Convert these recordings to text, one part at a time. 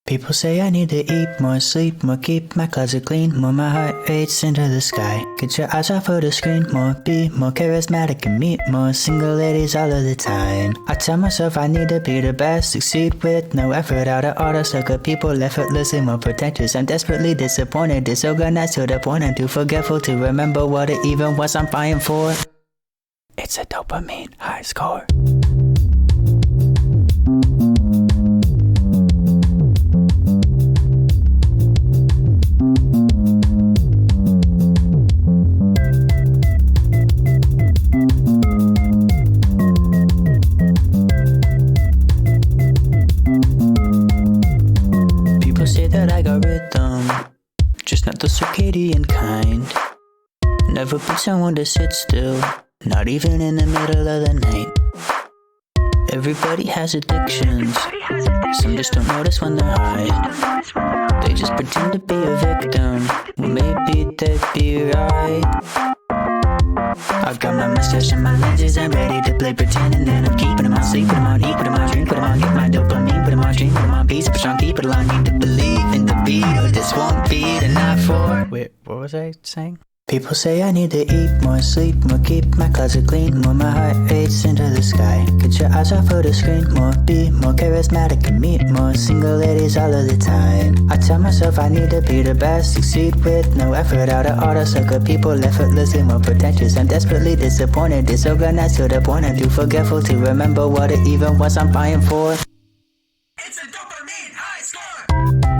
People say I need to eat more, sleep more, keep my closet clean more, my heart rates into the sky. Get your eyes off of the screen more, be more charismatic and meet more single ladies all of the time. I tell myself I need to be the best, succeed with no effort, out of order, sucker people effortlessly more pretentious. I'm desperately disappointed, disorganized to the point I'm too forgetful to remember what it even was I'm fighting for. It's a dopamine high score. Say that I got rhythm, just not the circadian kind. Never been someone to sit still, not even in the middle of the night. Everybody has addictions, some just don't notice when they're high. They just pretend to be a victim, well maybe they'd be right. I got my mustache and my lenses, I'm ready to play pretend, and then I'm keeping them on, sleep, put them on, eat, put them on, drink, put them on, get my dopamine, put them on, dream, put them on, peace, push on, keep it along, need to believe in the beat, or this won't be the night for. Wait, what was I saying? People say I need to eat more, sleep more, keep my closet clean more, my heart rates into the sky. Get your eyes off of the screen more, be more charismatic and meet more single ladies all of the time. I tell myself I need to be the best, succeed with no effort, out of order, sucker people effortlessly more pretentious. I'm desperately disappointed, disorganized to the point I'm too forgetful to remember what it even was I'm fighting for. It's a dopamine high score!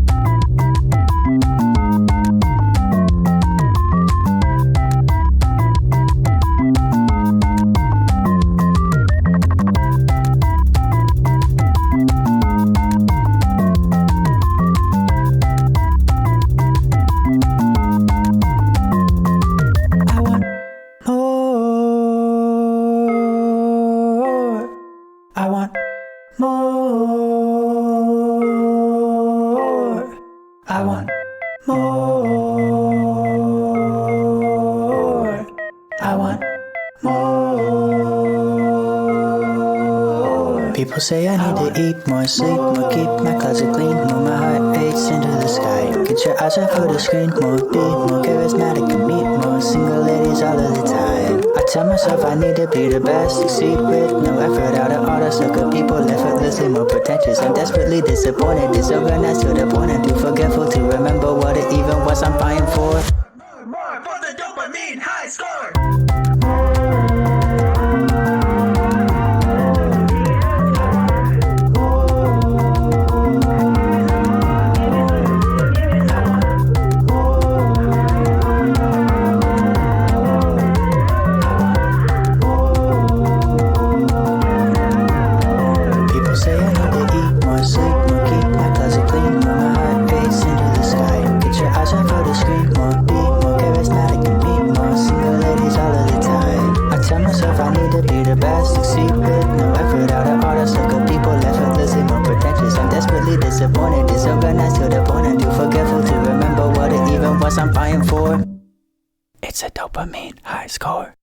I want more. I want more. I want more. People say I need to eat more, sleep more, keep my closet clean more, my heart rates into the sky. Get your eyes off of the screen more, be more charismatic and meet more single ladies all of the time. I tell myself I need to be the best, succeed with no effort, out of order, sucker people effortlessly more pretentious. I'm desperately disappointed, disorganized to the point I'm too forgetful to remember what it even was I'm fighting for. More for the dopamine high score! Disappointed, disorganized to the point I'm too forgetful to remember what it even was I'm fighting for. It's a dopamine high score.